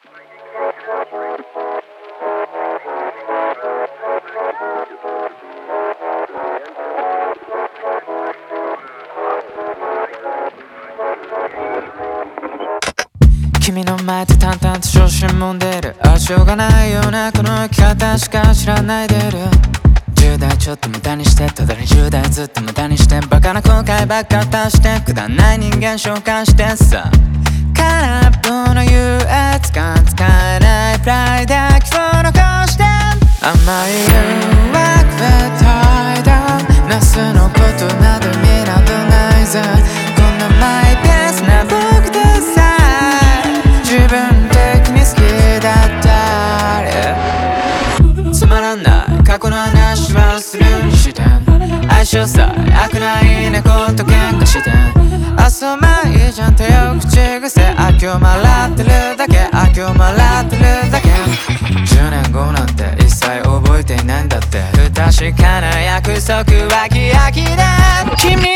君の前で淡々と小心もんでる。あ、しょうがないようなこの生き方しか知らないでる。10代ちょっと無駄にして、ただ20代ずっと無駄にして、バカな後悔ばっか足して、くだんない人間紹介してさ、空っぽの優越感使えないプライド気を残して、甘い誘惑で怠惰なすのことなど見などないぜ。こんなマイペースな僕でさ自分的に好きだったり、つまらない過去の話はするにして、相性さえ悪ない猫と喧嘩して、あ、そうまあいいじゃんってよ口癖、悪を笑ってるだけ、悪を笑ってるだけ。10年後なんて一切覚えていないんだって、不確かな約束は気飽きで君